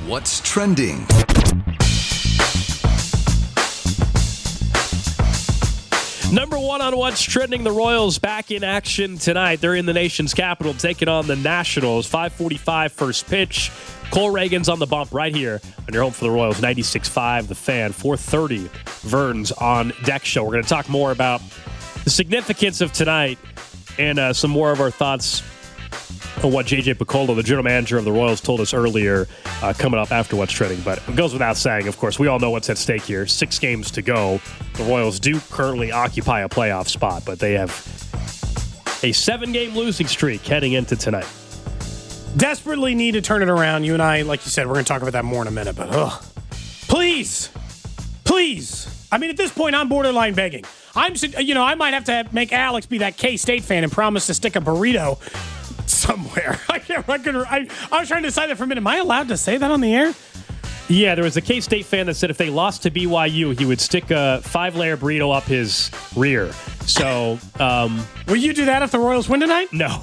What's Trending. Number one on What's Trending, the Royals back in action tonight. They're in the nation's capital taking on the Nationals. 5:45 first pitch. Cole Reagan's on the bump right here on your home for the Royals, 96.5 The Fan. 4:30 Vern's on deck show. We're going to talk more about the significance of tonight and some more of our thoughts on what J.J. Picollo, the general manager of the Royals, told us earlier coming up after What's Trending. But it goes without saying, of course, we all know what's at stake here. 6 games to go. The Royals do currently occupy a playoff spot, but they have a 7-game losing streak heading into tonight. Desperately need to turn it around. You and I, like you said, we're going to talk about that more in a minute. But please. I mean, at this point, I'm borderline begging. I might have to make Alex be that K-State fan and promise to stick a burrito somewhere. I was trying to decide that for a minute. Am I allowed to say that on the air? Yeah, there was a K-State fan that said if they lost to BYU, he would stick a 5-layer burrito up his rear. So, will you do that if the Royals win tonight? No.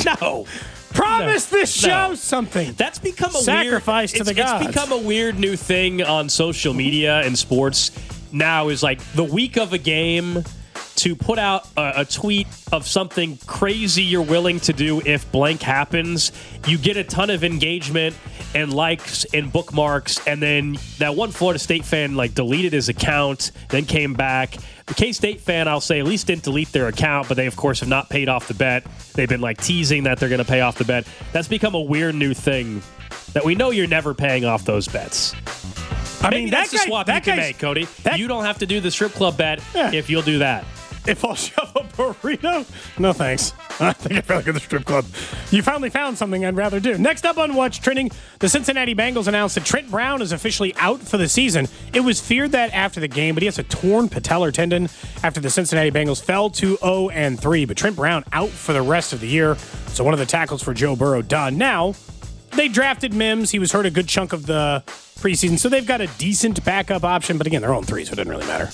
Promise this show something. That's become a sacrifice to the gods. It's become a weird new thing on social media and sports now is like the week of a game to put out a tweet of something crazy you're willing to do if blank happens. You get a ton of engagement and likes and bookmarks, and then that one Florida State fan deleted his account, then came back. The K-State fan, I'll say, at least didn't delete their account, but they, of course, have not paid off the bet. They've been teasing that they're going to pay off the bet. That's become a weird new thing that we know you're never paying off those bets. Maybe that's the swap you can make, Cody. You don't have to do the strip club bet if you'll do that. If I'll shove a burrito? No, thanks. I think I'd rather go to the strip club. You finally found something I'd rather do. Next up on What's Trending, the Cincinnati Bengals announced that Trent Brown is officially out for the season. It was feared that after the game, but he has a torn patellar tendon after the Cincinnati Bengals fell to 0-3. But Trent Brown out for the rest of the year. So one of the tackles for Joe Burrow done. Now, they drafted Mims. He was hurt a good chunk of the preseason, so they've got a decent backup option. But again, they're 0-3, so it doesn't really matter.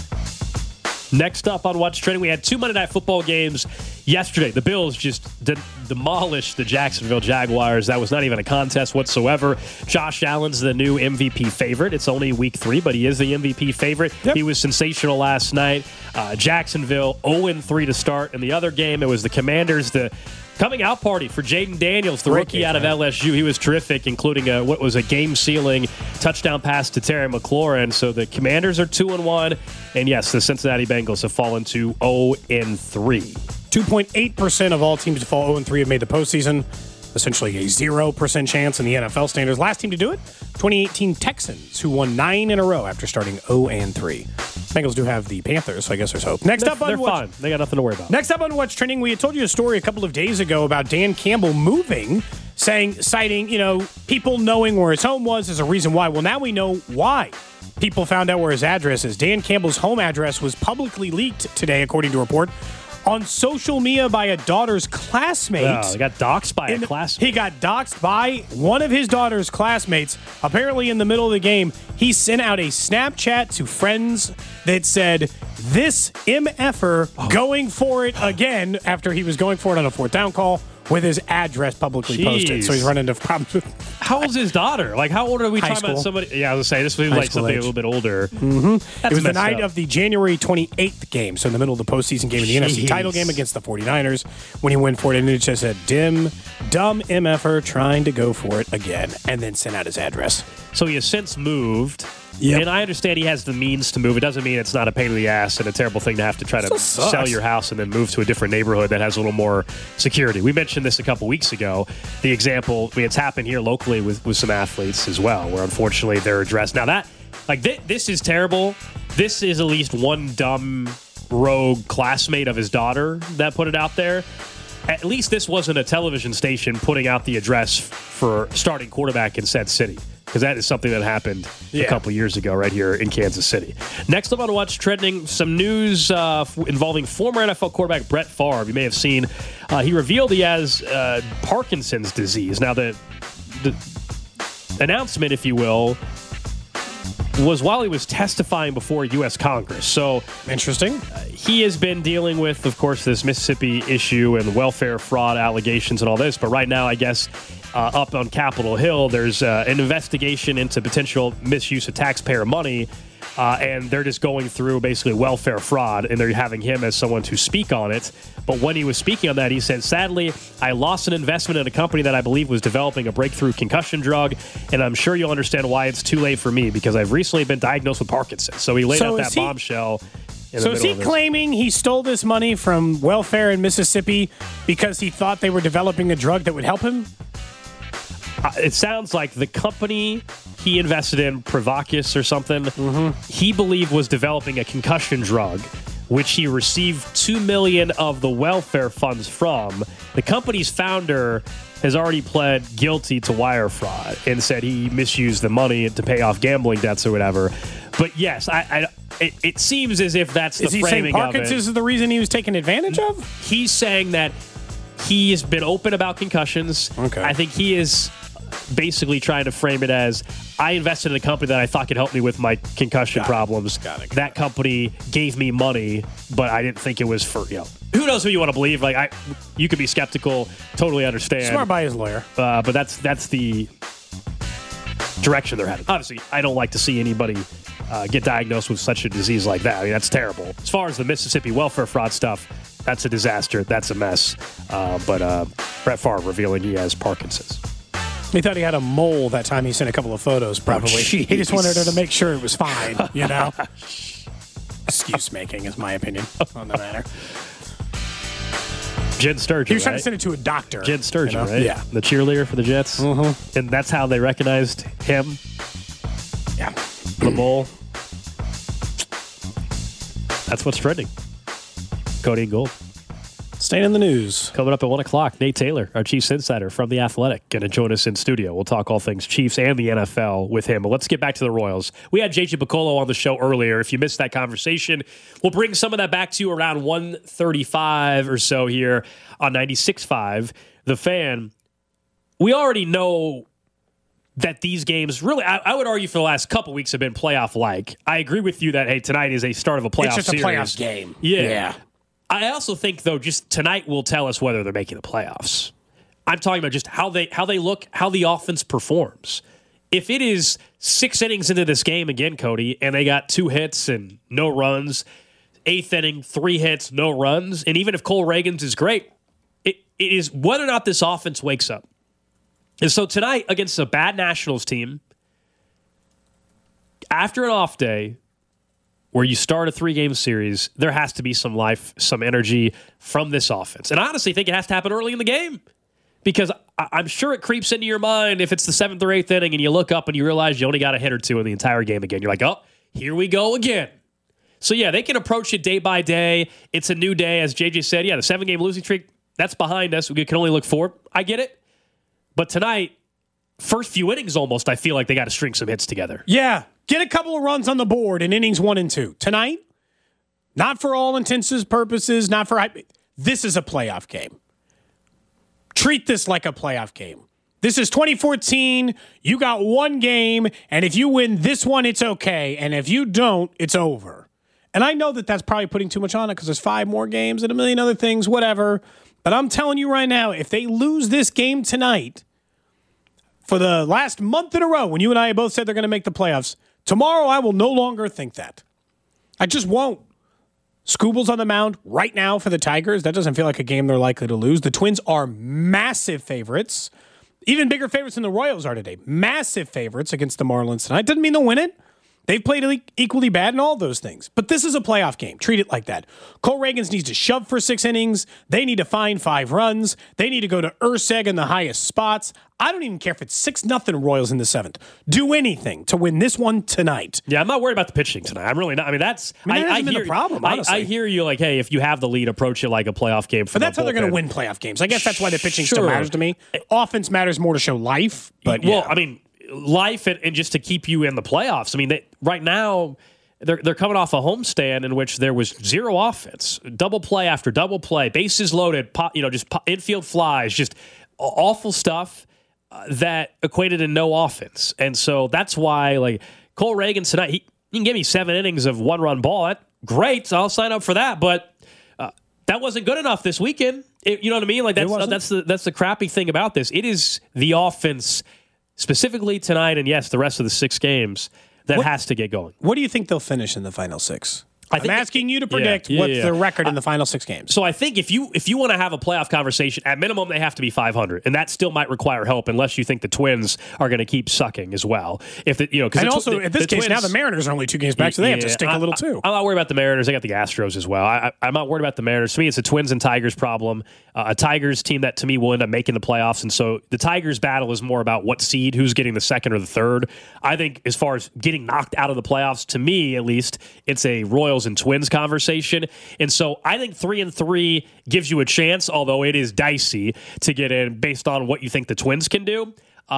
Next up on What's Trending, we had 2 Monday Night Football games yesterday. The Bills just demolished the Jacksonville Jaguars. That was not even a contest whatsoever. Josh Allen's the new MVP favorite. It's only week 3, but he is the MVP favorite. Yep. He was sensational last night. Jacksonville 0-3 to start. In the other game, it was the Commanders, the coming out party for Jaden Daniels, the rookie out of LSU. He was terrific, including what was a game-sealing touchdown pass to Terry McLaurin. So the Commanders are 2-1, and yes, the Cincinnati Bengals have fallen to 0-3. 2.8% of all teams to fall 0-3 have made the postseason. Essentially a 0% chance in the NFL standards. Last team to do it, 2018 Texans, who won 9 in a row after starting 0-3. Bengals do have the Panthers, so I guess there's hope. They're fine. They got nothing to worry about. Next up on What's Trending, we had told you a story a couple of days ago about Dan Campbell moving, citing, people knowing where his home was as a reason why. Well, now we know why people found out where his address is. Dan Campbell's home address was publicly leaked today, according to a report, on social media by a daughter's classmate. Oh, he got doxxed by a classmate. He got doxxed by one of his daughter's classmates. Apparently, in the middle of the game, he sent out a Snapchat to friends that said, "This MFer going for it again," after he was going for it on a 4th down call with his address publicly posted. So he's running into problems with... How old's his daughter? How old are we talking about somebody? Yeah, I was going to say, this was something age. A little bit older. Mm-hmm. It was the night of the January 28th game, so in the middle of the postseason game in the NFC title game against the 49ers, when he went for it, and it just said, dumb MFer trying to go for it again, and then sent out his address. So he has since moved. Yep. And I understand he has the means to move. It doesn't mean it's not a pain in the ass and a terrible thing to have to try to sell your house and then move to a different neighborhood that has a little more security. We mentioned this a couple weeks ago. The example, it's happened here locally with some athletes as well, where unfortunately they're addressed. Now that, this is terrible. This is at least one dumb rogue classmate of his daughter that put it out there. At least this wasn't a television station putting out the address for starting quarterback in said city. Because that is something that happened a couple years ago right here in Kansas City. Next up on What's Trending, some news involving former NFL quarterback Brett Favre. You may have seen he revealed he has Parkinson's disease. Now, the announcement, if you will, was while he was testifying before U.S. Congress. So interesting. He has been dealing with, of course, this Mississippi issue and welfare fraud allegations and all this. But right now, I guess up on Capitol Hill. There's an investigation into potential misuse of taxpayer money, and they're just going through basically welfare fraud, and they're having him as someone to speak on it. But when he was speaking on that, he said, "Sadly, I lost an investment in a company that I believe was developing a breakthrough concussion drug, and I'm sure you'll understand why it's too late for me because I've recently been diagnosed with Parkinson's." So he laid out that bombshell. So is he claiming he stole this money from welfare in Mississippi because he thought they were developing a drug that would help him? It sounds like the company he invested in, Provocus or something, he believed was developing a concussion drug, which he received $2 million of the welfare funds from. The company's founder has already pled guilty to wire fraud and said he misused the money to pay off gambling debts or whatever. But yes, it seems as if that's the framing of it. Is he saying Parkinson's is the reason he was taken advantage of? He's saying that he has been open about concussions. Okay. I think he is basically trying to frame it as, I invested in a company that I thought could help me with my concussion problems. That company gave me money, but I didn't think it was for, who knows who you want to believe. Like, you could be skeptical, totally understand. Smart by his lawyer. But that's the direction they're headed. Obviously, I don't like to see anybody get diagnosed with such a disease like that. I mean, that's terrible. As far as the Mississippi welfare fraud stuff, that's a disaster. That's a mess. But Brett Favre revealing he has Parkinson's. He thought he had a mole that time he sent a couple of photos, probably. He just wanted her to make sure it was fine, Excuse making is my opinion on the matter. Jen Sturgeon, he was trying to send it to a doctor. Jen Sturgeon, right? Yeah. The cheerleader for the Jets. Mm-hmm. And that's how they recognized him? Yeah. The mole. That's what's trending. Cody and Gold. Staying in the news. Coming up at 1 o'clock, Nate Taylor, our Chiefs insider from The Athletic, going to join us in studio. We'll talk all things Chiefs and the NFL with him. But let's get back to the Royals. We had JJ Picollo on the show earlier. If you missed that conversation, we'll bring some of that back to you around 1:35 or so here on 96.5. The Fan. We already know that these games really, I would argue for the last couple weeks have been playoff-like. I agree with you that, hey, tonight is a start of a playoff series. It's just a playoff game. Yeah. I also think, though, just tonight will tell us whether they're making the playoffs. I'm talking about just how they look, how the offense performs. If it is 6 innings into this game again, Cody, and they got 2 hits and no runs, 8th inning, 3 hits, no runs, and even if Cole Ragans is great, it is whether or not this offense wakes up. And so tonight, against a bad Nationals team, after an off day, where you start a 3-game series, there has to be some life, some energy from this offense. And I honestly think it has to happen early in the game because I'm sure it creeps into your mind if it's the 7th or 8th inning and you look up and you realize you only got a hit or 2 in the entire game again. You're like, oh, here we go again. So, yeah, they can approach it day by day. It's a new day. As JJ said, the 7-game losing streak, that's behind us. We can only look forward. I get it. But tonight, first few innings almost, I feel like they got to string some hits together. Yeah. Get a couple of runs on the board in innings 1 and 2. Tonight, not for all intents and purposes, not for... This is a playoff game. Treat this like a playoff game. This is 2014. You got 1 game, and if you win this one, it's okay. And if you don't, it's over. And I know that that's probably putting too much on it because there's 5 more games and a million other things, whatever. But I'm telling you right now, if they lose this game tonight, for the last month in a row, when you and I both said they're going to make the playoffs, tomorrow, I will no longer think that. I just won't. Skubal's on the mound right now for the Tigers. That doesn't feel like a game they're likely to lose. The Twins are massive favorites. Even bigger favorites than the Royals are today. Massive favorites against the Marlins tonight. Doesn't mean they'll win it. They've played equally bad in all those things. But this is a playoff game. Treat it like that. Cole Ragans needs to shove for 6 innings. They need to find 5 runs. They need to go to Urseg in the highest spots. I don't even care if it's 6-0 Royals in the 7th. Do anything to win this one tonight. Yeah, I'm not worried about the pitching tonight. I'm really not. I mean, that hasn't been the problem, honestly. I hear you like, hey, if you have the lead, approach it like a playoff game. But that's how they're going to win playoff games. I guess that's why the pitching still matters to me. Offense matters more to show life. But life and just to keep you in the playoffs. I mean, right now, they're coming off a homestand in which there was 0 offense. Double play after double play. Bases loaded, infield flies, just awful stuff that equated in no offense. And so that's why, like, Cole Ragans tonight, he can give me 7 innings of 1-run ball. Great, I'll sign up for that. But That wasn't good enough this weekend. You know what I mean? Like that's the crappy thing about this. It is the offense, specifically tonight, and yes, the rest of the 6 games that has to get going. What do you think they'll finish in the final 6? I'm asking you to predict what's their record in the final 6 games. So I think if you want to have a playoff conversation, at minimum they have to be 500, and that still might require help unless you think the Twins are going to keep sucking as well. If the, and also in this case Twins, now the Mariners are only 2 games back, so they have to stick a little too. I'm not worried about the Mariners. They got the Astros as well. I'm not worried about the Mariners. To me, it's a Twins and Tigers problem. A Tigers team that to me will end up making the playoffs, and so the Tigers battle is more about what seed, who's getting the 2nd or the 3rd. I think as far as getting knocked out of the playoffs, to me at least, it's a Royals and Twins conversation. And so I think 3-3 gives you a chance, although it is dicey to get in based on what you think the Twins can do.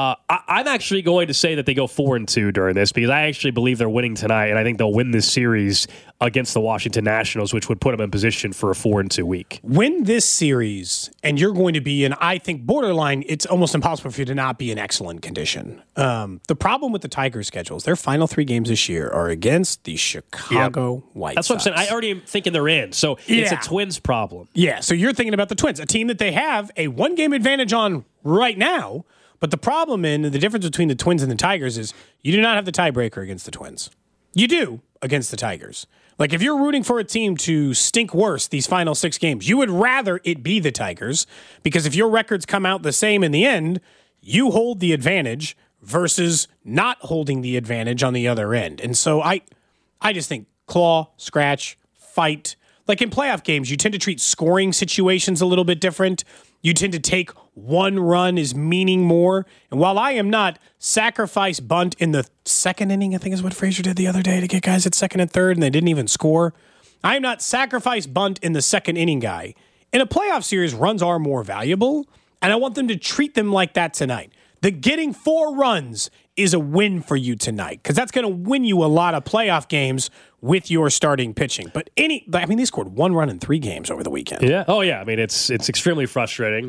I'm actually going to say that they go 4-2 during this because I actually believe they're winning tonight, and I think they'll win this series against the Washington Nationals, which would put them in position for a 4-2 week. Win this series, and you're going to be in, I think, borderline, it's almost impossible for you to not be in excellent condition. The problem with the Tigers' schedules, their final 3 games this year are against the Chicago White Sox. That's what I'm saying. I already am thinking they're in, so it's a Twins problem. Yeah, so you're thinking about the Twins, a team that they have a 1-game advantage on right now. But the problem the difference between the Twins and the Tigers is you do not have the tiebreaker against the Twins. You do against the Tigers. Like, if you're rooting for a team to stink worse these final 6 games, you would rather it be the Tigers, because if your records come out the same in the end, you hold the advantage versus not holding the advantage on the other end. And so I just think claw, scratch, fight. Like in playoff games, you tend to treat scoring situations a little bit different. You tend to take one run as meaning more. And while I am not sacrifice bunt in the 2nd inning, I think is what Frazier did the other day to get guys at 2nd and 3rd, and they didn't even score. I am not sacrifice bunt in the 2nd inning guy. In a playoff series, runs are more valuable, and I want them to treat them like that tonight. The getting 4 runs is a win for you tonight, because that's going to win you a lot of playoff games with your starting pitching. But they scored 1 run in 3 games over the weekend. Yeah. Oh, yeah. I mean, it's extremely frustrating.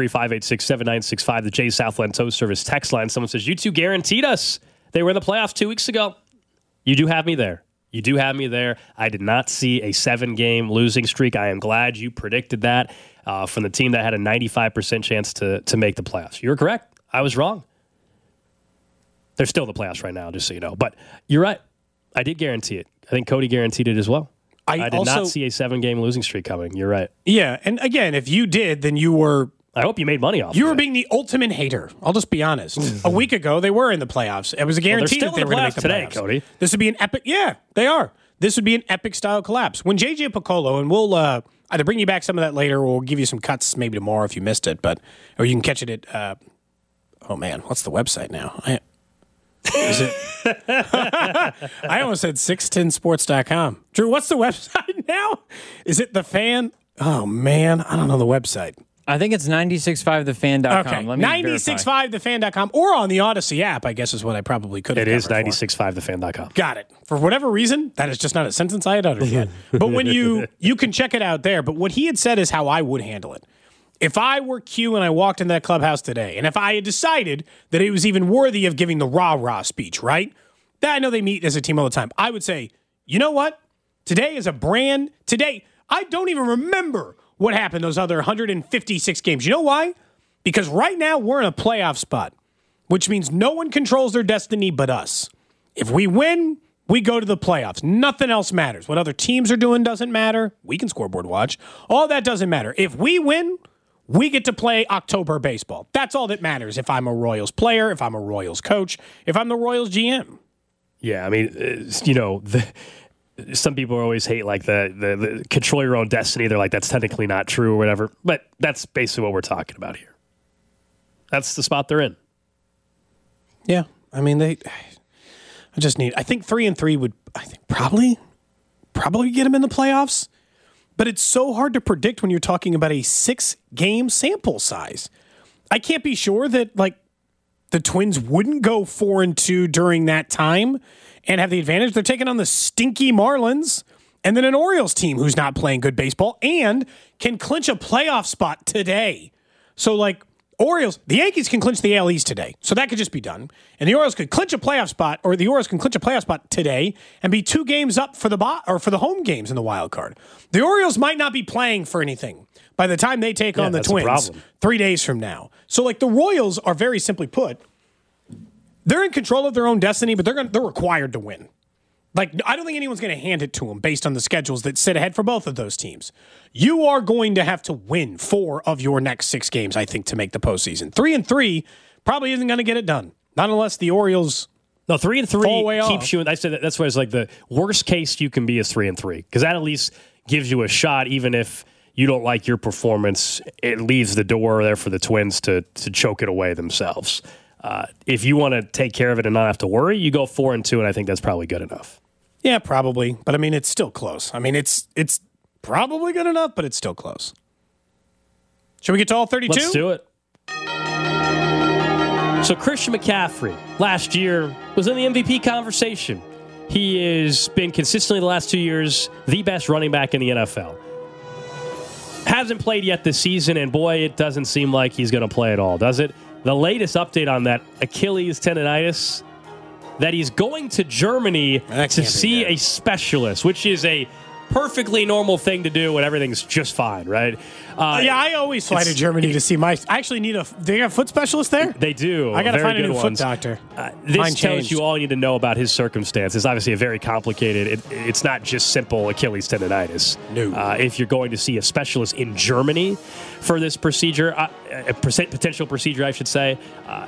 913-586-7965, the Jay Southland Tow Service text line. Someone says, you two guaranteed us they were in the playoffs 2 weeks ago. You do have me there. You do have me there. I did not see a 7-game losing streak. I am glad you predicted that from the team that had a 95% chance to make the playoffs. You're correct. I was wrong. They're still in the playoffs right now, just so you know. But you're right. I did guarantee it. I think Cody guaranteed it as well. I did not see a 7-game losing streak coming. You're right. Yeah, and again, if you did, then you were... I hope you made money off. You were being the ultimate hater. I'll just be honest. A week ago, they were in the playoffs. It was a guarantee that they were going to make the today, playoffs. Cody. This would be an epic... Yeah, they are. This would be an epic-style collapse. When JJ Piccolo, and we'll either bring you back some of that later, or we'll give you some cuts maybe tomorrow if you missed it, or you can catch it at... oh, man, what's the website now? Is it? I almost said 610sports.com. Drew, what's the website now? Is it The Fan? Oh, man, I don't know the website. I think it's 965thefan.com. Okay, 965thefan.com or on the Odyssey app, I guess is what I probably could have. It is 965thefan.com. Got it. For whatever reason, that is just not a sentence I had uttered yet. But when you can check it out there. But what he had said is how I would handle it. If I were Q and I walked in that clubhouse today, and if I had decided that it was even worthy of giving the rah-rah speech, right? I know they meet as a team all the time. I would say, you know what? Today is today, I don't even remember what happened those other 156 games. You know why? Because right now we're in a playoff spot, which means no one controls their destiny but us. If we win, we go to the playoffs. Nothing else matters. What other teams are doing doesn't matter. We can scoreboard watch. All that doesn't matter. If we win, we get to play October baseball. That's all that matters if I'm a Royals player, if I'm a Royals coach, if I'm the Royals GM. Yeah, I mean, some people always hate like the control your own destiny. They're like, that's technically not true or whatever. But that's basically what we're talking about here. That's the spot they're in. Yeah, I mean, I think 3-3 would, I think probably get them in the playoffs. But it's so hard to predict when you're talking about a 6-game sample size. I can't be sure that the Twins wouldn't go 4-2 during that time and have the advantage. They're taking on the stinky Marlins and then an Orioles team who's not playing good baseball and can clinch a playoff spot today. So Orioles, the Yankees can clinch the AL East today, so that could just be done. And the Orioles could clinch a playoff spot, or the Orioles can clinch a playoff spot today and be 2 games up for the home games in the wild card. The Orioles might not be playing for anything by the time they take on the Twins 3 days from now. So, like, the Royals are, very simply put, they're in control of their own destiny, but they're required to win. Like, I don't think anyone's going to hand it to them based on the schedules that sit ahead for both of those teams. You are going to have to win 4 of your next 6 games, I think, to make the postseason. 3-3 probably isn't going to get it done. Not unless the Orioles. No, 3-3 keeps you. I said that's why it's like the worst case you can be is 3-3 because that at least gives you a shot, even if you don't like your performance. It leaves the door there for the Twins to choke it away themselves. If you want to take care of it and not have to worry, you go 4-2, and I think that's probably good enough. Yeah, probably. But, I mean, it's still close. I mean, it's probably good enough, but it's still close. Should we get to all 32? Let's do it. So Christian McCaffrey, last year, was in the MVP conversation. He has been consistently the last 2 years the best running back in the NFL. Hasn't played yet this season, and boy, it doesn't seem like he's going to play at all, does it? The latest update on that Achilles tendonitis, that he's going to Germany to see a specialist, which is a perfectly normal thing to do when everything's just fine, right? I always fly to Germany to see I actually need do they have a foot specialist there? They do. I got to find a new foot doctor. This tells you all you need to know about his circumstances. Obviously, a very complicated. It's not just simple Achilles tendonitis. No. If you're going to see a specialist in Germany for this procedure, a potential procedure, I should say,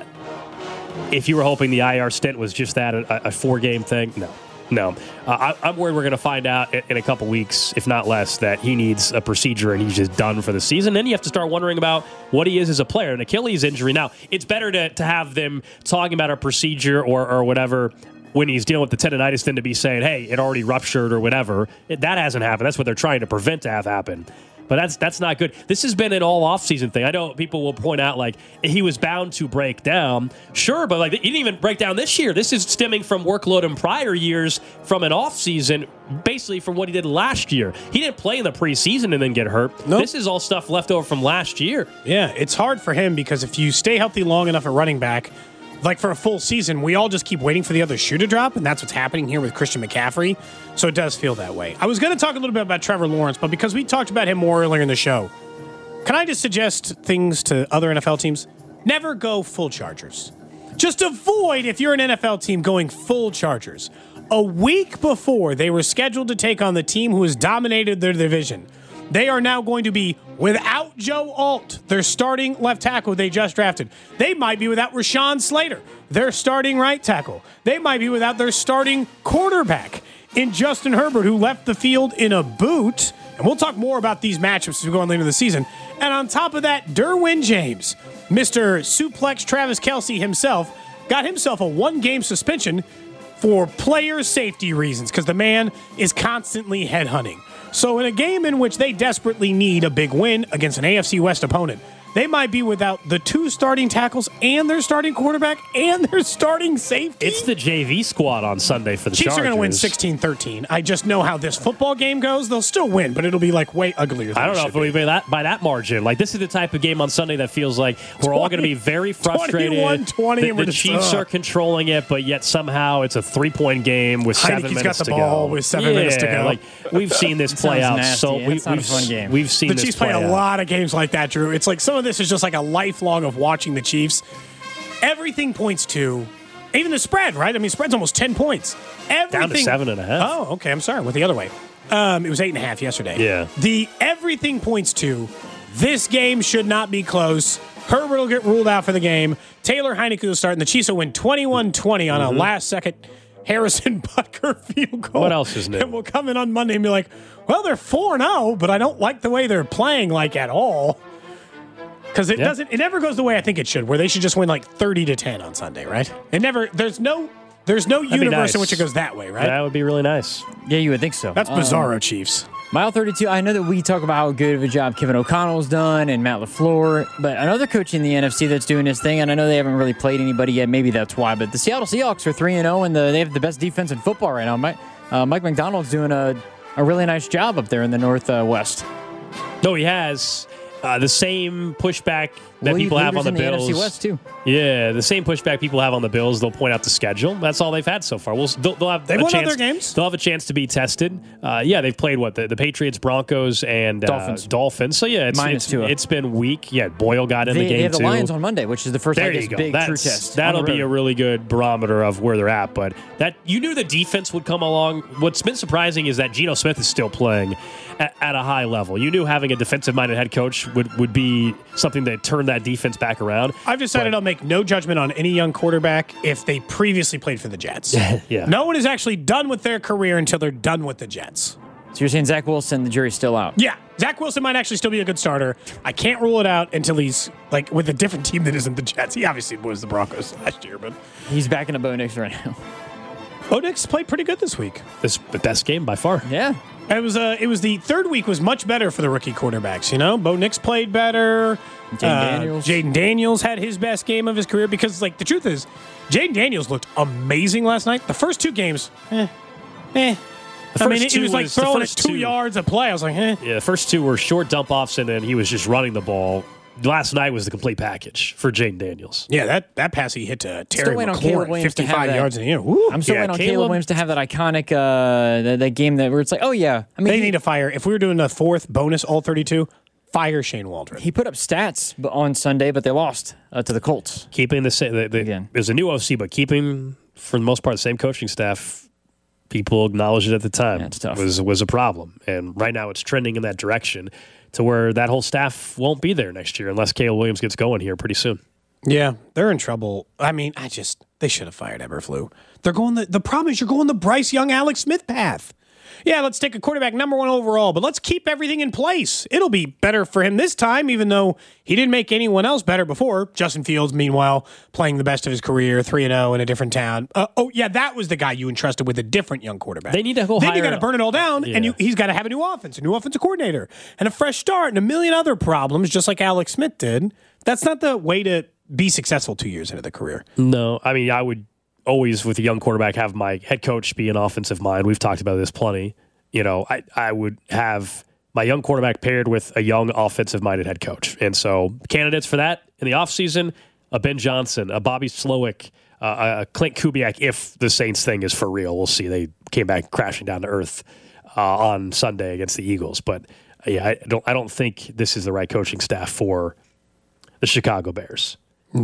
if you were hoping the IR stint was just that, a 4-game thing, no. I'm worried we're going to find out in a couple weeks, if not less, that he needs a procedure and he's just done for the season. Then you have to start wondering about what he is as a player. An Achilles injury. Now, it's better to have them talking about a procedure or whatever when he's dealing with the tendonitis than to be saying, hey, it already ruptured or whatever. That hasn't happened. That's what they're trying to prevent to have happen. But that's not good. This has been an all-off-season thing. I know people will point out, like, he was bound to break down. Sure, but like he didn't even break down this year. This is stemming from workload in prior years from an off-season, basically from what he did last year. He didn't play in the preseason and then get hurt. Nope. This is all stuff left over from last year. Yeah, it's hard for him because if you stay healthy long enough at running back, like for a full season, we all just keep waiting for the other shoe to drop, and that's what's happening here with Christian McCaffrey. So it does feel that way. I was going to talk a little bit about Trevor Lawrence, but because we talked about him more earlier in the show, can I just suggest things to other NFL teams? Never go full Chargers. Just avoid, if you're an NFL team, going full Chargers. A week before they were scheduled to take on the team who has dominated their division, they are now going to be without Joe Alt, their starting left tackle they just drafted. They might be without Rashawn Slater, their starting right tackle. They might be without their starting quarterback in Justin Herbert, who left the field in a boot. And we'll talk more about these matchups as we go on later in the season. And on top of that, Derwin James, Mr. Suplex Travis Kelce himself, got himself a 1-game suspension for player safety reasons because the man is constantly headhunting. So in a game in which they desperately need a big win against an AFC West opponent, they might be without the 2 starting tackles and their starting quarterback and their starting safety. It's the JV squad on Sunday for the Chiefs Chargers. are going to win 16-13. I just know how this football game goes. They'll still win, but it'll be like way uglier than I don't know if it'll be by that margin. Like, this is the type of game on Sunday that feels like we're all going to be very frustrated. 21-20, the Chiefs are controlling it, but yet somehow it's a 3-point game with 7 minutes to go. Heineke's got the ball with 7 minutes to go. Like, we've seen this play out. Nasty. So it's not a fun game. We've seen the this Chiefs play play out. a lot of games like that, Drew. It's like some of this is just like a lifelong of watching the Chiefs. Everything points to, even the spread, right? I mean, spread's almost 10 points. Down to 7.5. Oh, okay. I'm sorry. Went the other way. It was 8.5 yesterday. Yeah. Everything points to this game should not be close. Herbert will get ruled out for the game. Taylor Heineke will start, and the Chiefs will win 21-20 on a last-second Harrison Butker field goal. What else is new? And we'll come in on Monday and be like, well, they're 4-0, but I don't like the way they're playing like at all. Because it never goes the way I think it should, where they should just win like 30-10 on Sunday, right? There's no universe in which it goes that way, right? That would be really nice. Yeah, you would think so. That's bizarro, Chiefs. Mile 32, I know that we talk about how good of a job Kevin O'Connell's done and Matt LaFleur, but another coach in the NFC that's doing his thing, and I know they haven't really played anybody yet, maybe that's why, but the Seattle Seahawks are 3-0, and they have the best defense in football right now. Mike McDonald's doing a really nice job up there in the Northwest. No, he has. The same pushback that people have on the leaders in Bills. NFC West too. Yeah, the same pushback people have on the Bills. They'll point out the schedule. That's all they've had so far. They'll have They've a won chance. other games. They'll have a chance to be tested. They've played the Patriots, Broncos, and Dolphins. So yeah, it's been weak. Yeah, Boyle got in the game They have the too. Lions on Monday, which is the first big true test. That'll be a really good barometer of where they're at. But that you knew the defense would come along. What's been surprising is that Geno Smith is still playing at a high level. You knew having a defensive-minded head coach would be something that turned that defense back around. I've decided I'll make no judgment on any young quarterback if they previously played for the Jets. Yeah. No one is actually done with their career until they're done with the Jets. So you're saying Zach Wilson, the jury's still out? Yeah. Zach Wilson might actually still be a good starter. I can't rule it out until he's with a different team that isn't the Jets. He obviously was the Broncos last year, but He's backing up Bo Nix right now. Bo Nix played pretty good this week. This the best game by far. Yeah. It was the third week was much better for the rookie quarterbacks. Bo Nix played better. Jaden Daniels had his best game of his career because, the truth is, Jaden Daniels looked amazing last night. The first two games, it was like throwing it 2 yards a play. I was like, Yeah, the first two were short dump-offs, and then he was just running the ball. Last night was the complete package for Jaden Daniels. Yeah, that pass he hit to Terry waiting on McLaurin, Caleb Williams 55 yards in the air. Woo. I'm still waiting on Caleb Williams to have that iconic that game where it's like, oh yeah. I mean, they need to fire. If we were doing a fourth bonus all 32, fire Shane Waldron. He put up stats on Sunday, but they lost to the Colts. Keeping the same. There's a new OC, but keeping for the most part the same coaching staff. People acknowledged it at the time. Yeah, it's tough. Was a problem, and right now it's trending in that direction to where that whole staff won't be there next year unless Caleb Williams gets going here pretty soon. Yeah, they're in trouble. I mean, they should have fired Eberflus. They're going the problem is you're going the Bryce Young, Alex Smith path. Yeah, let's take a quarterback number 1 overall, but let's keep everything in place. It'll be better for him this time, even though he didn't make anyone else better before. Justin Fields, meanwhile, playing the best of his career, 3-0 in a different town. That was the guy you entrusted with a different young quarterback. They need to go Then higher. you got to burn it all down, and he's got to have a new offense, a new offensive coordinator, and a fresh start, and a million other problems, just like Alex Smith did. That's not the way to be successful 2 years into the career. No, I mean, I would always, with a young quarterback, have my head coach be an offensive mind. We've talked about this plenty. I would have my young quarterback paired with a young offensive-minded head coach. And so candidates for that in the offseason, a Ben Johnson, a Bobby Slowick, a Clint Kubiak, if the Saints thing is for real. We'll see. They came back crashing down to earth on Sunday against the Eagles. But, I don't think this is the right coaching staff for the Chicago Bears.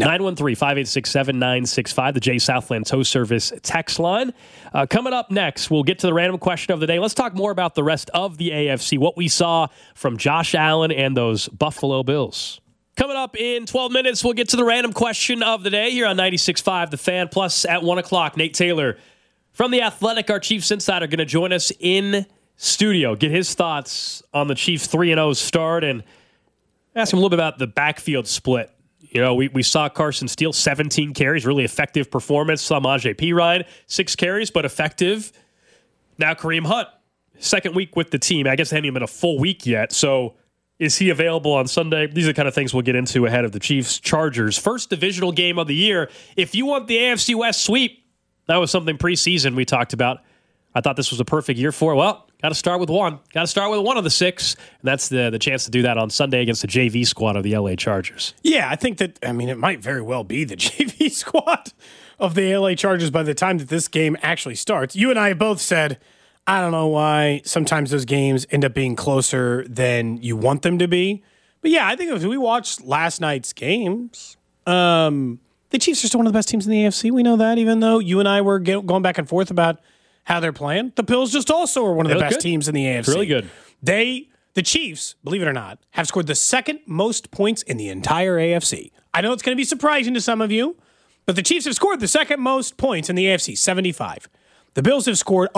913-586-7965, the Jay Southland Tow Service text line. Coming up next, we'll get to the random question of the day. Let's talk more about the rest of the AFC, what we saw from Josh Allen and those Buffalo Bills. Coming up in 12 minutes, we'll get to the random question of the day here on 96.5 The Fan. Plus, at 1 o'clock, Nate Taylor from The Athletic, our Chiefs insider, going to join us in studio, get his thoughts on the Chiefs 3-0 start, and ask him a little bit about the backfield split. We saw Carson Steele, 17 carries, really effective performance. Samaje Perine, 6 carries, but effective. Now Kareem Hunt, second week with the team. I guess they hadn't even been a full week yet. So is he available on Sunday? These are the kind of things we'll get into ahead of the Chiefs-Chargers. First divisional game of the year. If you want the AFC West sweep, that was something preseason we talked about. I thought this was a perfect year for it. Well, got to start with one. Got to start with one of the 6. And that's the chance to do that on Sunday against the JV squad of the LA Chargers. Yeah, I think that, it might very well be the JV squad of the LA Chargers by the time that this game actually starts. You and I both said, I don't know why sometimes those games end up being closer than you want them to be. But yeah, I think if we watched last night's games, the Chiefs are still one of the best teams in the AFC. We know that, even though you and I were going back and forth about how they're playing. The Bills just also are one of the best teams in the AFC. Really good. The Chiefs, believe it or not, have scored the second most points in the entire AFC. I know it's going to be surprising to some of you, but the Chiefs have scored the second most points in the AFC, 75. The Bills have scored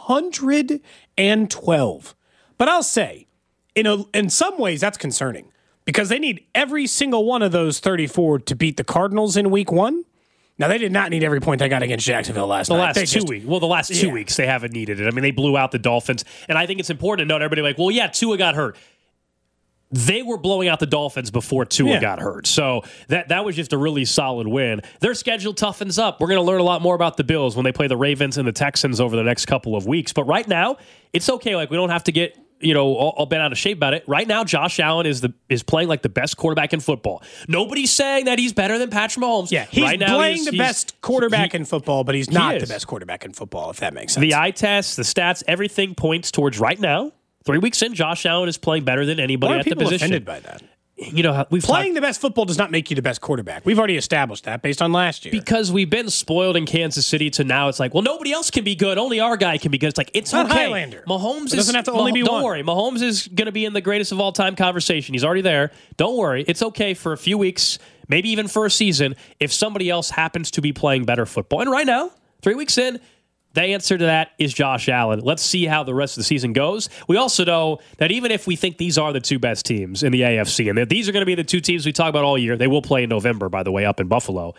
112. But I'll say, in some ways, that's concerning because they need every single one of those 34 to beat the Cardinals in week 1. Now, they did not need every point they got against Jacksonville last night. The last 2 weeks, they haven't needed it. They blew out the Dolphins. And I think it's important to note, everybody Tua got hurt. They were blowing out the Dolphins before Tua got hurt. So that was just a really solid win. Their schedule toughens up. We're going to learn a lot more about the Bills when they play the Ravens and the Texans over the next couple of weeks. But right now, it's okay. We don't have to get all bent out of shape about it. Right now, Josh Allen is playing like the best quarterback in football. Nobody's saying that he's better than Patrick Mahomes. Yeah, he's playing the best quarterback in football, but he's not the best quarterback in football, if that makes sense. The eye test, the stats, everything points towards right now. 3 weeks in, Josh Allen is playing better than anybody at the position. Why are people offended by that? We've playing the best football does not make you the best quarterback. We've already established that based on last year. Because we've been spoiled in Kansas City to now it's like, well, nobody else can be good. Only our guy can be good. It's like, it's not okay. Highlander. Mahomes doesn't have to only be one. Don't worry. Mahomes is going to be in the greatest of all time conversation. He's already there. Don't worry. It's okay for a few weeks, maybe even for a season, if somebody else happens to be playing better football. And right now, 3 weeks in, the answer to that is Josh Allen. Let's see how the rest of the season goes. We also know that even if we think these are the two best teams in the AFC, and that these are going to be the two teams we talk about all year, they will play in November, by the way, up in Buffalo.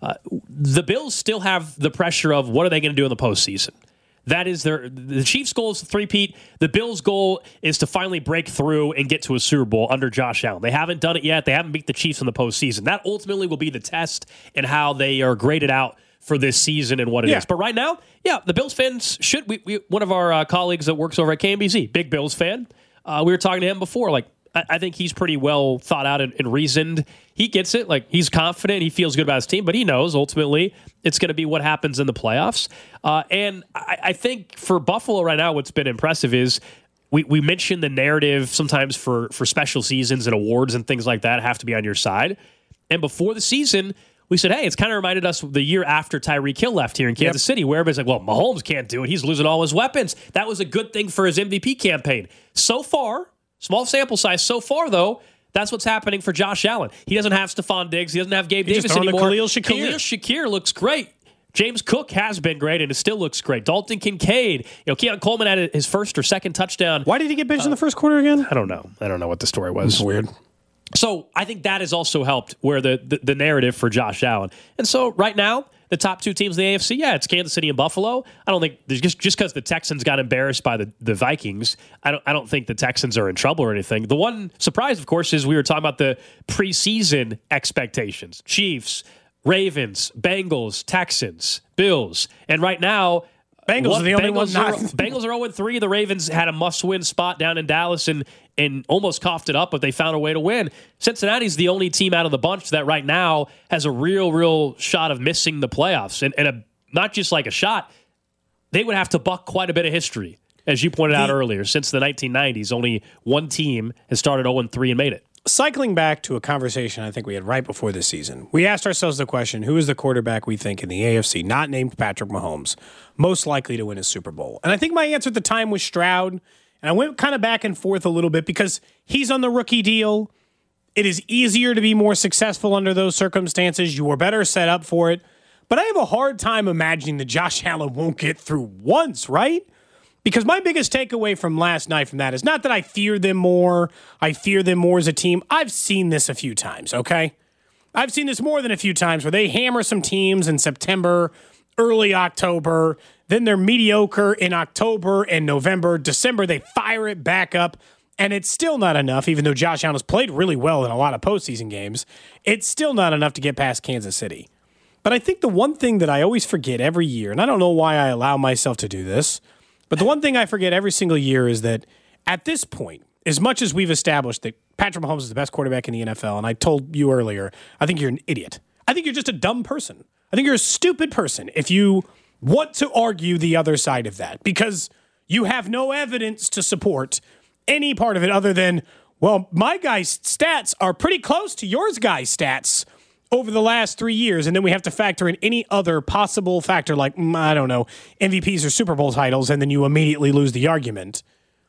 The Bills still have the pressure of what are they going to do in the postseason. That is the Chiefs' goal is to three-peat. The Bills' goal is to finally break through and get to a Super Bowl under Josh Allen. They haven't done it yet. They haven't beat the Chiefs in the postseason. That ultimately will be the test and how they are graded out for this season and what it is. But right now, the Bills fans should. We one of our colleagues that works over at KMBZ, big Bills fan. We were talking to him before. Like, I think he's pretty well thought out and reasoned. He gets it. Like, he's confident. He feels good about his team, but he knows ultimately it's going to be what happens in the playoffs. And I think for Buffalo right now, what's been impressive is we mentioned the narrative sometimes for special seasons and awards and things like that have to be on your side. And before the season, we said, hey, it's kind of reminded us of the year after Tyreek Hill left here in Kansas City, where everybody's like, well, Mahomes can't do it. He's losing all his weapons. That was a good thing for his MVP campaign. So far, small sample size, so far, though, that's what's happening for Josh Allen. He doesn't have Stephon Diggs. He doesn't have Gabe Davis anymore. Khalil Shakir. Khalil Shakir looks great. James Cook has been great, and it still looks great. Dalton Kincaid. Keon Coleman had his first or second touchdown. Why did he get benched in the first quarter again? I don't know. I don't know what the story was. It's weird. So I think that has also helped where the narrative for Josh Allen. And so right now, the top two teams in the AFC, it's Kansas City and Buffalo. I don't think just because the Texans got embarrassed by the Vikings, I don't think the Texans are in trouble or anything. The one surprise, of course, is we were talking about the preseason expectations. Chiefs, Ravens, Bengals, Texans, Bills. And right now, Bengals are the only ones not. Bengals are 0-3. The Ravens had a must-win spot down in Dallas and almost coughed it up, but they found a way to win. Cincinnati's the only team out of the bunch that right now has a real shot of missing the playoffs. And not just like a shot, they would have to buck quite a bit of history. As you pointed out earlier, since the 1990s, only one team has started 0-3 and made it. Cycling back to a conversation I think we had right before this season, we asked ourselves the question, who is the quarterback we think in the AFC, not named Patrick Mahomes, most likely to win a Super Bowl? And I think my answer at the time was Stroud, and I went kind of back and forth a little bit because he's on the rookie deal. It is easier to be more successful under those circumstances. You were better set up for it. But I have a hard time imagining that Josh Allen won't get through once, right? Because my biggest takeaway from last night from that is not that I fear them more. I fear them more as a team. I've seen this a few times, okay? I've seen this more than a few times where they hammer some teams in September, early October, then they're mediocre in October and November. December, they fire it back up, and it's still not enough, even though Josh Allen has played really well in a lot of postseason games. It's still not enough to get past Kansas City. But I think the one thing that I always forget every year, and I don't know why I allow myself to do this, but the one thing I forget every single year is that at this point, as much as we've established that Patrick Mahomes is the best quarterback in the NFL, and I told you earlier, I think you're an idiot. I think you're just a dumb person. I think you're a stupid person if you want to argue the other side of that, because you have no evidence to support any part of it other than, well, my guy's stats are pretty close to yours guy's stats over the last 3 years, and then we have to factor in any other possible factor like, I don't know, MVPs or Super Bowl titles, and then you immediately lose the argument.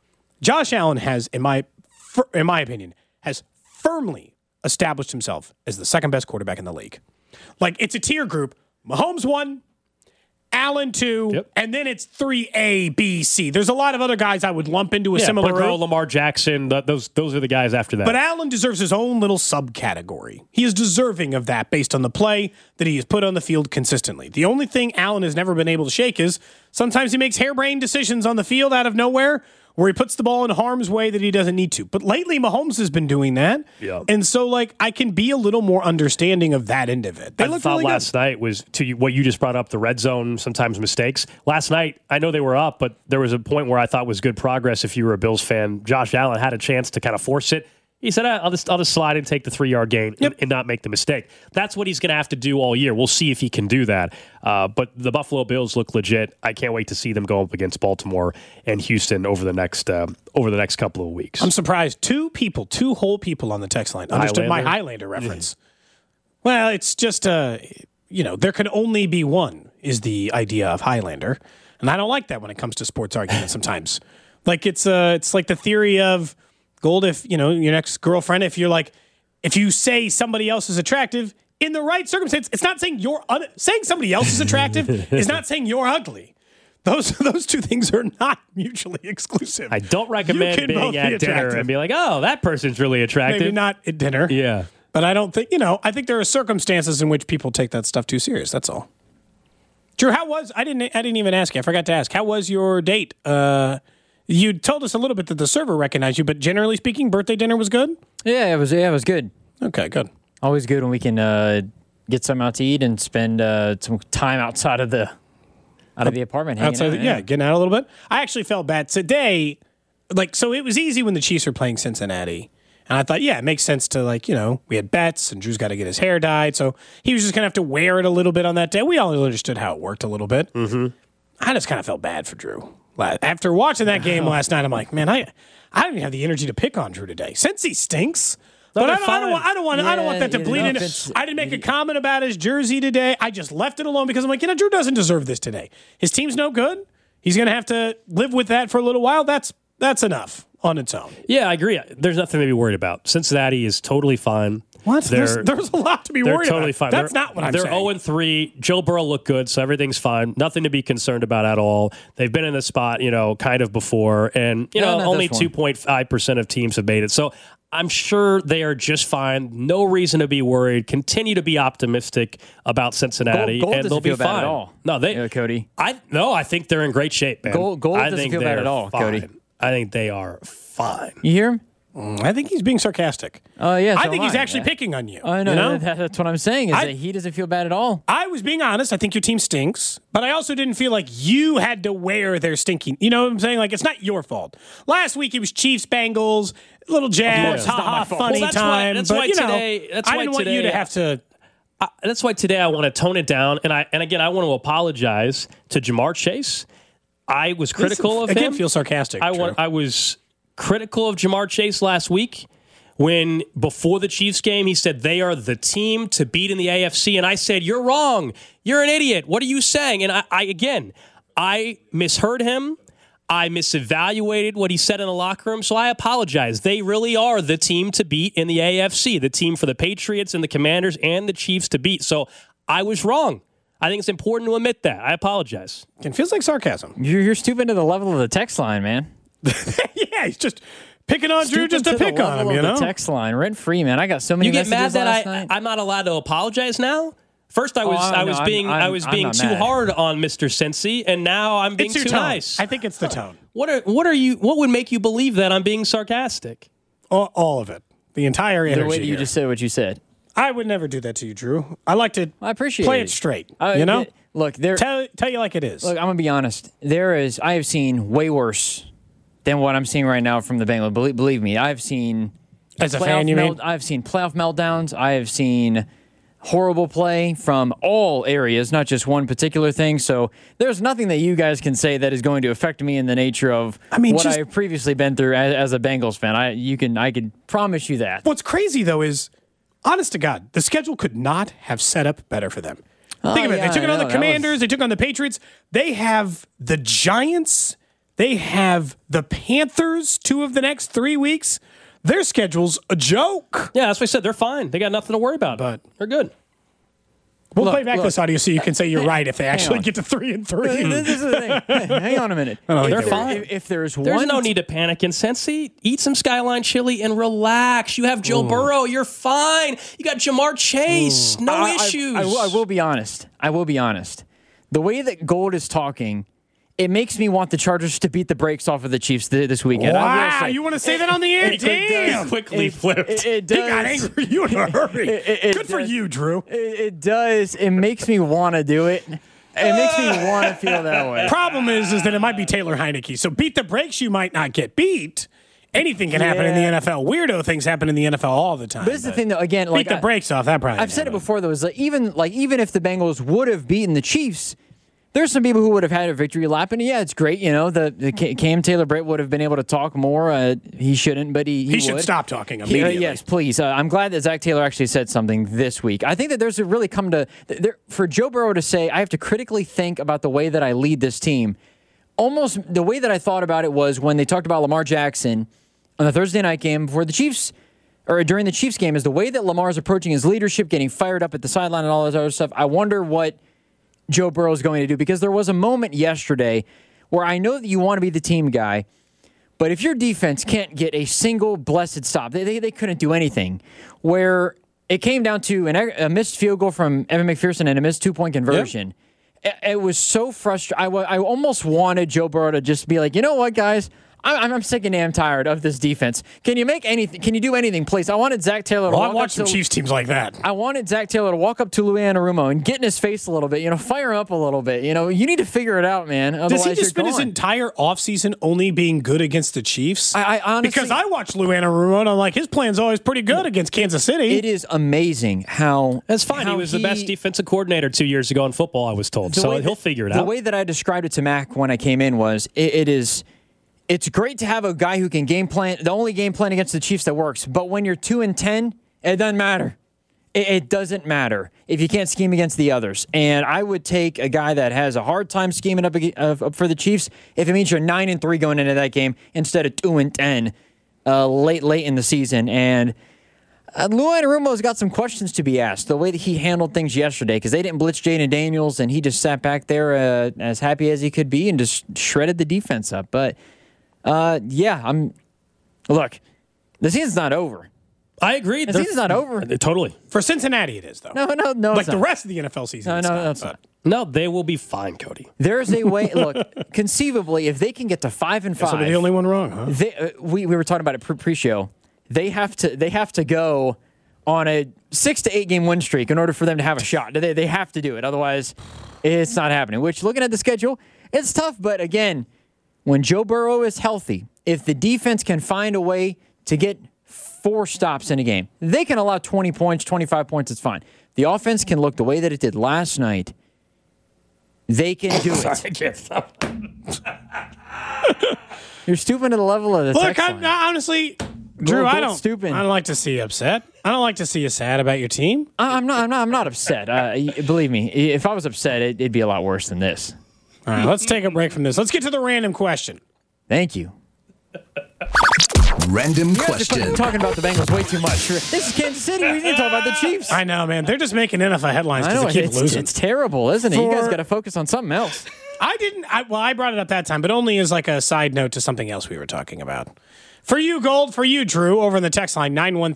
Josh Allen has, in my opinion, has firmly established himself as the second best quarterback in the league. Like, it's a tier group. Mahomes 1, Allen 2, and then it's 3A, B, C. There's a lot of other guys I would lump into a similar Burrow, group. Lamar Jackson, those are the guys after that. But Allen deserves his own little subcategory. He is deserving of that based on the play that he has put on the field consistently. The only thing Allen has never been able to shake is sometimes he makes harebrained decisions on the field out of nowhere where he puts the ball in harm's way that he doesn't need to. But lately, Mahomes has been doing that. Yeah. And so, like, I can be a little more understanding of that end of it. They I look thought really last night was to what you just brought up, the red zone, sometimes mistakes. Last night, I know they were up, but there was a point where I thought was good progress if you were a Bills fan. Josh Allen had a chance to kind of force it. He said, I'll just slide and take the 3-yard gain and not make the mistake. That's what he's going to have to do all year. We'll see if he can do that. But the Buffalo Bills look legit. I can't wait to see them go up against Baltimore and Houston over the next couple of weeks. I'm surprised. Two whole people on the text line understood my Highlander reference. Well, it's just, there can only be one is the idea of Highlander. And I don't like that when it comes to sports arguments sometimes. Like, it's like the theory of gold if, your next girlfriend, if you say somebody else is attractive in the right circumstance, it's not saying saying somebody else is attractive is not saying you're ugly. Those two things are not mutually exclusive. I don't recommend being at dinner and be like, oh, that person's really attractive. Maybe not at dinner. Yeah. But I don't think, I think there are circumstances in which people take that stuff too serious. That's all. Drew, I didn't even ask you. I forgot to ask. How was your date? You told us a little bit that the server recognized you, but generally speaking, birthday dinner was good? Yeah, it was good. Okay, good. Always good when we can get something out to eat and spend some time outside of the apartment. Getting out a little bit. I actually felt bad today. So it was easy when the Chiefs were playing Cincinnati. And I thought, it makes sense to, we had bets and Drew's got to get his hair dyed. So he was just going to have to wear it a little bit on that day. We all understood how it worked a little bit. Mm-hmm. I just kind of felt bad for Drew. After watching that game last night, I'm like, man, I don't even have the energy to pick on Drew today. Since he stinks. But I don't want that to bleed in. I didn't make a comment about his jersey today. I just left it alone because I'm like, Drew doesn't deserve this today. His team's no good. He's going to have to live with that for a little while. That's enough on its own. Yeah, I agree. There's nothing to be worried about. Cincinnati is totally fine. What? There's a lot to be worried totally about. Fine. That's not what I'm saying. They're 0-3. Joe Burrow looked good, so everything's fine. Nothing to be concerned about at all. They've been in the spot, kind of before, and only 2.5% of teams have made it. So I'm sure they are just fine. No reason to be worried. Continue to be optimistic about Cincinnati, Gold and they'll be fine. At all. No, Cody. I think they're in great shape, man. Gold doesn't feel bad at all, fine. Cody. I think they are fine. You hear him? I think he's being sarcastic. Oh, yeah. I think he's actually picking on you. I know. That's what I'm saying, is that he doesn't feel bad at all. I was being honest. I think your team stinks, but I also didn't feel like you had to wear their stinking. You know what I'm saying? Like, it's not your fault. Last week, it was Chiefs, Bengals, little jabs, funny time. That's why today I didn't want you to have to. That's why today I want to tone it down. And again, I want to apologize to Jamar Chase. I was critical of him. Again, feel sarcastic. I was critical of Jamar Chase last week when, before the Chiefs game, he said they are the team to beat in the AFC. And I said, you're wrong. You're an idiot. What are you saying? And I misheard him. I misevaluated what he said in the locker room, so I apologize. They really are the team to beat in the AFC, the team for the Patriots and the Commanders and the Chiefs to beat. So I was wrong. I think it's important to admit that. I apologize. It feels like sarcasm. You're stooping to the level of the text line, man. Yeah, he's just picking on Drew just to pick on him, The text line, rent free, man. I got so many. You get messages mad that I'm not allowed to apologize now? First, I was being too hard on Mr. Cincy, and now I'm being too nice. I think it's the tone. What would make you believe that I'm being sarcastic? All of it, the entire energy. The way you just said what you said. I would never do that to you, Drew. I like to. I appreciate play it straight. Look, tell you like it is. Look, I'm gonna be honest. I have seen way worse than what I'm seeing right now from the Bengals. Believe me, I've seen. As a fan, you mean? I've seen playoff meltdowns. I have seen horrible play from all areas, not just one particular thing. So there's nothing that you guys can say that is going to affect me in the nature of what I've previously been through as a Bengals fan. I can promise you that. What's crazy though is, honest to God, the schedule could not have set up better for them. Think of it. They took it on the Commanders. They took on the Patriots. They have the Giants. They have the Panthers 2 of the next 3 weeks. Their schedule's a joke. Yeah, that's what I said. They're fine. They got nothing to worry about. But they're good. We'll play back this audio so you can say you're right if they actually get to 3-3. This is the thing. Hang on a minute. They're fine. If there's no need to panic in Cincy. Eat some Skyline chili and relax. You have Joe Burrow. You're fine. You got Jamar Chase. No issues. I will be honest. The way that Gold is talking, it makes me want the Chargers to beat the brakes off of the Chiefs this weekend. Wow, you want to say that on the air? Damn. Quickly flipped. It does. He got angry. You in a hurry. Good for you, Drew. It does. It makes me want to do it. It makes me want to feel that way. Problem is that it might be Taylor Heineke. So beat the brakes, you might not get beat. Anything can happen in the NFL. Weirdo things happen in the NFL all the time. But this is the thing, though. Again, beat the brakes off. That probably. I've said it before, though. Is even if the Bengals would have beaten the Chiefs, there's some people who would have had a victory lap, and yeah, it's great. The Cam Taylor-Britt would have been able to talk more. He shouldn't, but he should would. stop talking immediately. Yes, please. I'm glad that Zach Taylor actually said something this week. I think that there's really come to for Joe Burrow to say, I have to critically think about the way that I lead this team. Almost the way that I thought about it was when they talked about Lamar Jackson on the Thursday night game before the Chiefs, or during the Chiefs game, is the way that Lamar's approaching his leadership, getting fired up at the sideline and all this other stuff. I wonder what Joe Burrow is going to do, because there was a moment yesterday where I know that you want to be the team guy, but if your defense can't get a single blessed stop, they couldn't do anything, where it came down to a missed field goal from Evan McPherson and a missed 2-point conversion. Yep. It was so frustrating. I almost wanted Joe Burrow to just be like, you know what, guys? I'm sick and damn tired of this defense. Can you make anything? Can you do anything, please? I wanted Zach Taylor to walk up to some Chiefs teams like that. I wanted Zach Taylor to walk up to Louis Anarumo and get in his face a little bit. Fire him up a little bit. You need to figure it out, man. Otherwise, does he just spend his entire offseason only being good against the Chiefs? I honestly, because I watched Louis Anarumo and I'm like, his plan's always pretty good against Kansas City. It is amazing how. That's fine. He was the best defensive coordinator 2 years ago in football, I was told. So he'll figure it out. The way that I described it to Mac when I came in was it's great to have a guy who can game plan, the only game plan against the Chiefs that works. But when you're 2-10, it doesn't matter. It doesn't matter if you can't scheme against the others. And I would take a guy that has a hard time scheming up for the Chiefs if it means you're 9-3 going into that game instead of 2-10 late in the season. And Louis Anarumo's got some questions to be asked. The way that he handled things yesterday, because they didn't blitz Jaden Daniels, and he just sat back there as happy as he could be and just shredded the defense up. But look, the season's not over. I agree. The season's not over. Totally. For Cincinnati, it is, though. No. Like the rest of the NFL season. No, it's not. No, they will be fine, Cody. There's a way. Look, conceivably, if they can get to 5-5, so they're the only one wrong, huh? We were talking about it pre-show. They have to go on a 6 to 8 game win streak in order for them to have a shot. They have to do it. Otherwise, it's not happening. Which, looking at the schedule, it's tough. But again, when Joe Burrow is healthy, if the defense can find a way to get 4 stops in a game, they can allow 20 points, 25 points, it's fine. The offense can look the way that it did last night. They can do it. I can't stop. You're stooping to the level of the Look, honestly, Drew, I don't like to see you upset. I don't like to see you sad about your team. I'm not upset. Believe me, if I was upset, it'd be a lot worse than this. All right, let's take a break from this. Let's get to the random question. Thank you. Random question. You're talking about the Bengals way too much. This is Kansas City. We need to talk about the Chiefs. I know, man. They're just making NFL headlines because they keep losing. It's terrible, isn't it? You guys got to focus on something else. I brought it up that time, but only as like a side note to something else we were talking about. For you, Gold, for you, Drew, over in the text line,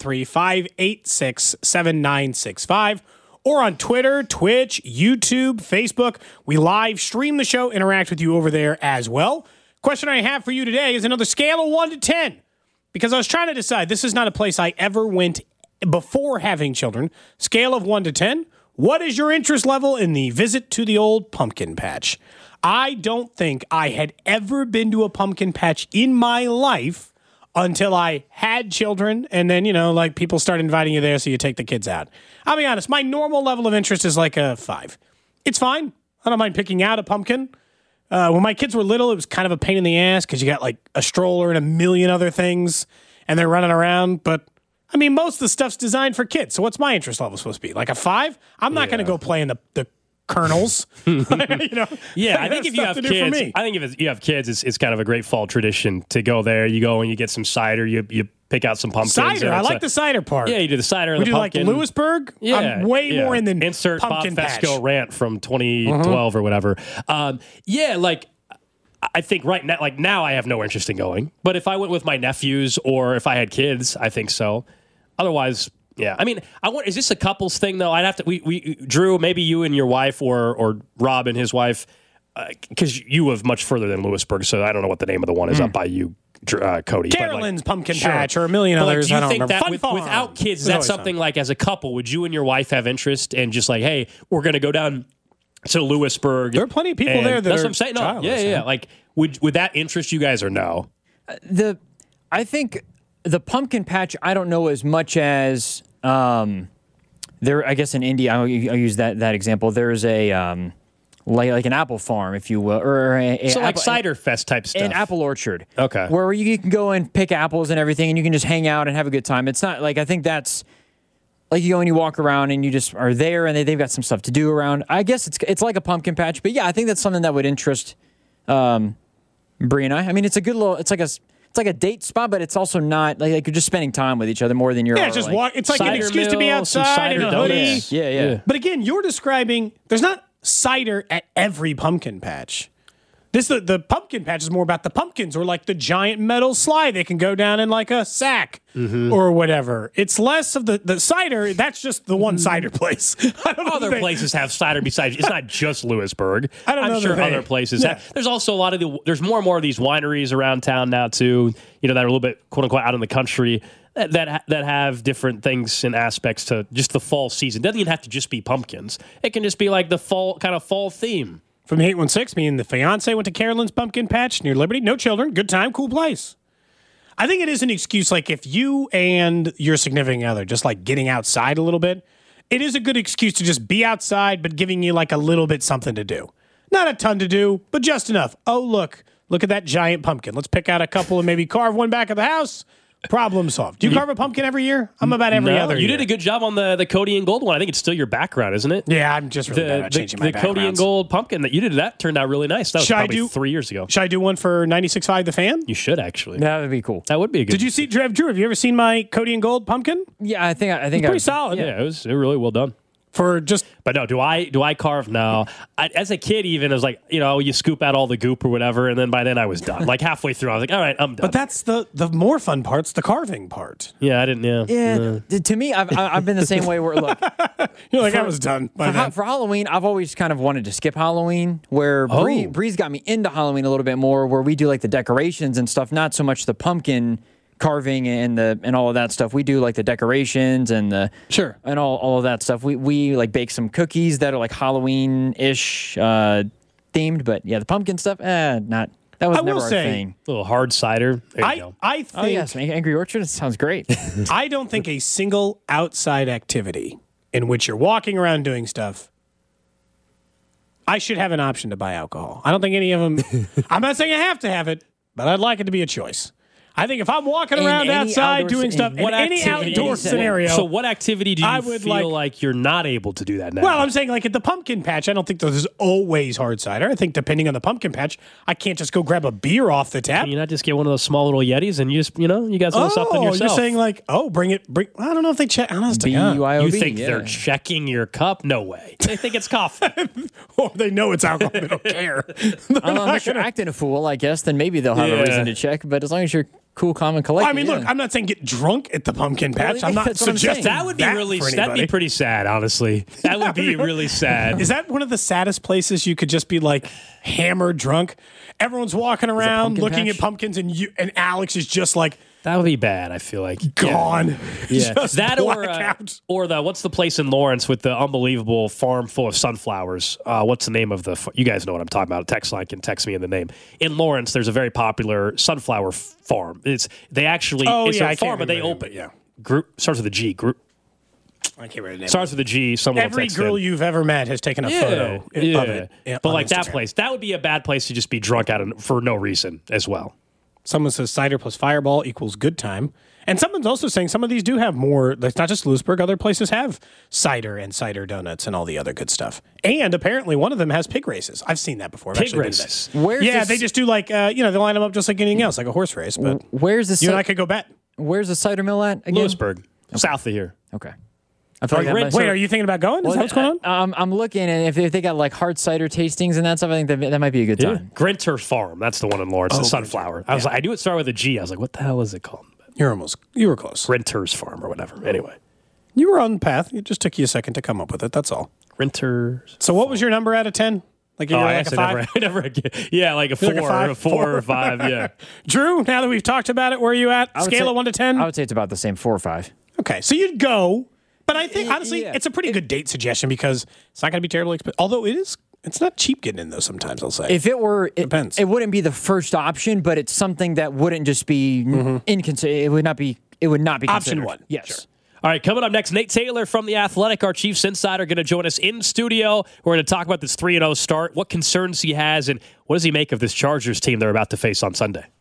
913-586-7965. Or on Twitter, Twitch, YouTube, Facebook. We live stream the show, interact with you over there as well. Question I have for you today is another scale of 1 to 10. Because I was trying to decide, this is not a place I ever went before having children. Scale of 1 to 10. What is your interest level in the visit to the old pumpkin patch? I don't think I had ever been to a pumpkin patch in my life until I had children, and then, people start inviting you there, so you take the kids out. I'll be honest, my normal level of interest is like a 5. It's fine. I don't mind picking out a pumpkin. When my kids were little, it was kind of a pain in the ass because you got like a stroller and a million other things, and they're running around. But, most of the stuff's designed for kids, so what's my interest level supposed to be? Like a 5? I'm not going to go play in the kernels. Yeah, I think if you have kids, it's kind of a great fall tradition to go there. You go and you get some cider. You pick out some pumpkins. Cider, I like the cider part. Yeah, you do the cider and the pumpkin. We do like Lewisburg. Yeah, I'm way more in the insert pumpkin Bob patch. Fesco rant from 2012 or whatever. I think right now, now I have no interest in going. But if I went with my nephews or if I had kids, I think so. Otherwise. Yeah, is this a couples thing though? I'd have to. We Drew, maybe you and your wife, or Rob and his wife. because you live much further than Lewisburg, so I don't know what the name of the one is up by you, Cody. Carolyn's Pumpkin Patch or a million others. Do you I don't think remember. that without kids, is that something like as a couple, would you and your wife have interest in just like, hey, we're going to go down to Lewisburg? There are plenty of people there that that's are what I'm saying. No, childless, yeah. Like, would that interest you guys or no? I think the pumpkin patch, I don't know as much as there. I guess in India, I'll use that example. There's a like an apple farm, if you will, or like cider fest type stuff, an apple orchard. Okay, where you can go and pick apples and everything, and you can just hang out and have a good time. It's not like I think that's like you go and you walk around and you just are there, and they've got some stuff to do around. I guess it's like a pumpkin patch, but yeah, I think that's something that would interest Bree and I. I mean, it's a good little. It's like a date spot, but it's also not like you're just spending time with each other more than you're. Yeah, just walk. It's like an excuse to be outside in a hoodie. Yeah. But again, you're describing. There's not cider at every pumpkin patch. The pumpkin patch is more about the pumpkins or like the giant metal slide they can go down in like a sack or whatever. It's less of the cider. That's just the one cider place. I don't know other places have cider besides. It's not just Lewisburg. I'm sure other places have. There's also a lot of there's more and more of these wineries around town now too. You know, that are a little bit quote unquote out in the country that have different things and aspects to just the fall season. It doesn't even have to just be pumpkins. It can just be like the fall theme. From the 816, me and the fiance went to Carolyn's Pumpkin Patch near Liberty. No children. Good time. Cool place. I think it is an excuse, like if you and your significant other just like getting outside a little bit, it is a good excuse to just be outside, but giving you like a little bit something to do. Not a ton to do, but just enough. Oh, look at that giant pumpkin. Let's pick out a couple and maybe carve one back at the house. Problem solved. Do you carve a pumpkin every year? I'm about every other year. You did a good job on the Cody and Gold one. I think it's still your background, isn't it? Yeah, I'm just really bad at changing my backgrounds. The Cody and Gold pumpkin that you did, that turned out really nice. That was probably 3 years ago. Should I do one for 96.5 The Fan? You should, actually. That would be cool. That would be a good. Did you see, Drew, have you ever seen my Cody and Gold pumpkin? Yeah, I think it's pretty solid. Yeah, it was really well done. But no, do I carve? No. As a kid, even, it was like, you scoop out all the goop or whatever, and then by then I was done. Like halfway through, I was like, all right, I'm done. But that's the more fun part's the carving part. Yeah, I didn't. Yeah. To me, I've been the same way. Where look, you're like I was done for Halloween. I've always kind of wanted to skip Halloween. Where Bree's got me into Halloween a little bit more. Where we do like the decorations and stuff, not so much the pumpkin carving and all of that stuff. We do like the decorations and and all of that stuff. We like bake some cookies that are like Halloween-ish themed, but yeah, the pumpkin stuff, not that was never our thing. A little hard cider. I think. Oh yes, Angry Orchard. It sounds great. I don't think a single outside activity in which you're walking around doing stuff, I should have an option to buy alcohol. I don't think any of them. I'm not saying I have to have it, but I'd like it to be a choice. I think if I'm walking around outside doing stuff in any outdoor scenario. So what activity do you feel like you're not able to do that now? Well, I'm saying like at the pumpkin patch, I don't think there's always hard cider. I think depending on the pumpkin patch, I can't just go grab a beer off the tap. Can you not just get one of those small little Yetis and you just, you guys a little something yourself? You're saying like, bring I don't know if they check. Honestly, BYOB, you think they're checking your cup? No way. They think it's coffee. Or they know it's alcohol. They don't care. Unless you're acting a fool, I guess, then maybe they'll have a reason to check. But as long as you're cool, calm, and collected. I mean, look, I'm not saying get drunk at the pumpkin patch. I'm not suggesting that would be that'd be pretty sad, honestly. That would be really sad. Is that one of the saddest places you could just be like hammered drunk? Everyone's walking around looking at pumpkins, and Alex is just like. That would be bad, I feel like. Gone. Yeah. That or the what's the place in Lawrence with the unbelievable farm full of sunflowers? What's the name of you guys know what I'm talking about. A text line can text me in the name. In Lawrence, there's a very popular sunflower farm. It's a farm, but they open. Yeah. Group starts with a G. Group. I can't remember the name. Starts with a G. Every girl you've ever met has taken a photo of it. But like Instagram. That place, that would be a bad place to just be drunk out for no reason as well. Someone says cider plus fireball equals good time. And someone's also saying some of these do have more. It's not just Lewisburg. Other places have cider and cider donuts and all the other good stuff. And apparently one of them has pig races. I've seen that before. Pig races? They just do like, they line them up just like anything else, like a horse race. But where's the you and I could go bet. Where's the cider mill at again? Lewisburg, south of here. Okay. I feel wait, are you thinking about going? Is that what's going on? I'm looking, and if they got like hard cider tastings and that stuff, I think that might be a good time. Grinter Farm, that's the one in Lawrence, the sunflower. I was like, I knew it started with a G. I was like, what the hell is it called? You were close. Grinter's Farm or whatever. Anyway. You were on the path. It just took you a second to come up with it. That's all. Grinter's. So what was your number out of 10? Like you're like a 5? Yeah, like a 4, like a 4 or 5, yeah. Drew, now that we've talked about it, where are you at? Scale of 1 to 10? I would say it's about the same, 4 or 5. Okay, so you'd go, but I think, honestly, it's a pretty good date suggestion because it's not going to be terribly expensive. Although it's not cheap getting in those sometimes, I'll say. If it were, Depends. It wouldn't be the first option, but it's something that wouldn't just be it would not be Option considered. 1. Yes. Sure. All right, coming up next, Nate Taylor from The Athletic, our Chiefs insider, going to join us in studio. We're going to talk about this 3-0 start, what concerns he has, and what does he make of this Chargers team they're about to face on Sunday.